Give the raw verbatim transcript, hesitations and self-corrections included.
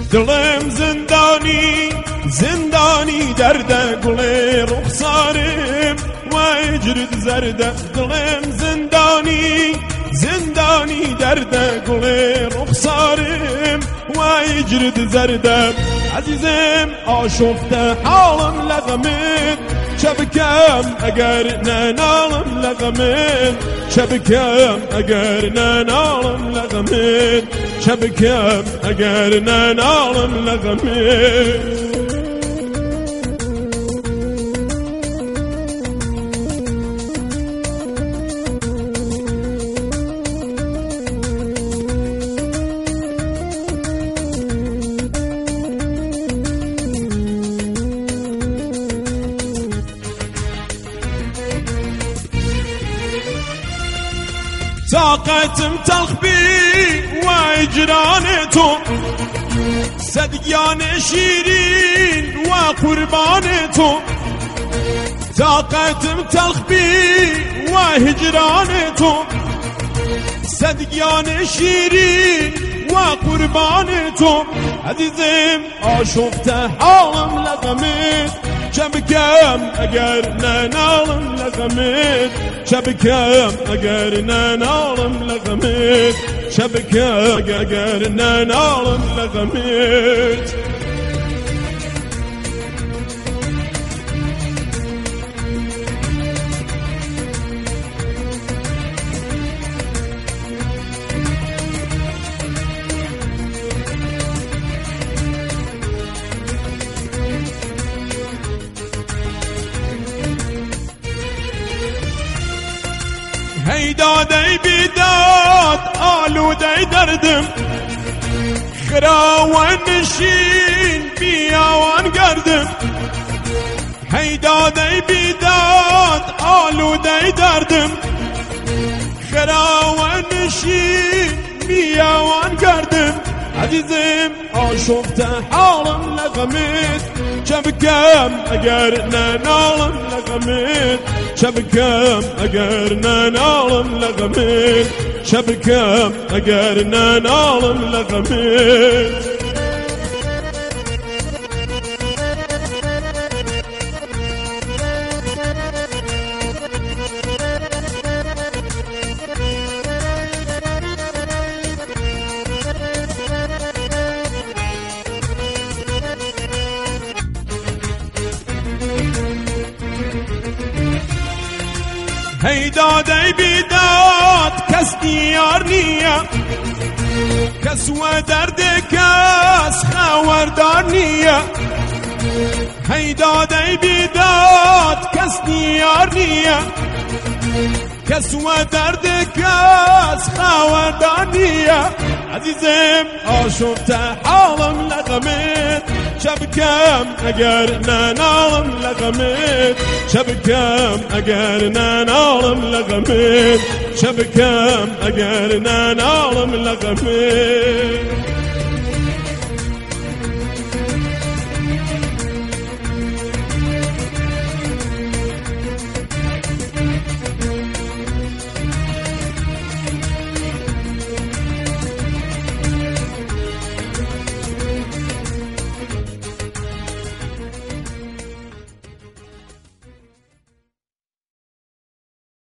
دلم زندانی زندانی درده گل رخسارم و اجرد زرده دلم زندانی زندانی درده گل رخسارم و اجرد زرده عزیزم آشفته حالم لغمت شبکم اگر ننالم لغمت شبکم اگر ننالم لغمت شبکم اگر ننالم لغمت طاقتم تلخ بی و اجران تو صدقیان شیرین و قربان تو طاقتم تلخ بی و هجران تو صدقیان شیرین و قربان تو عزیزم آشفته حالم لغمت شبکم اگر ننالم لغمت شبکم اگر ننالم لغمت شبکم اگر ننالم لغمت هی دادی بیداد آلودی دردم خراوان نشین بیاوان گردم هی دادی بیداد آلودی دردم خراوان نشین بیاوان گردم عزیزم آشفته حالم لغمت شبکم اگر ننالم لغمت شبکم اگر ننالم لغمت شبکم اگر ننالم لغمت هی دادی بیداد کس دیار نیه کس و درد کس خبردار نیه هی دادی بیداد کس دیار نیه کس و درد کس خبردار نیه عزیزم آشفته حالم لغمت شبکم اگر ننالم لغمت شبکم اگر ننالم لغمت شبکم اگر ننالم لغمت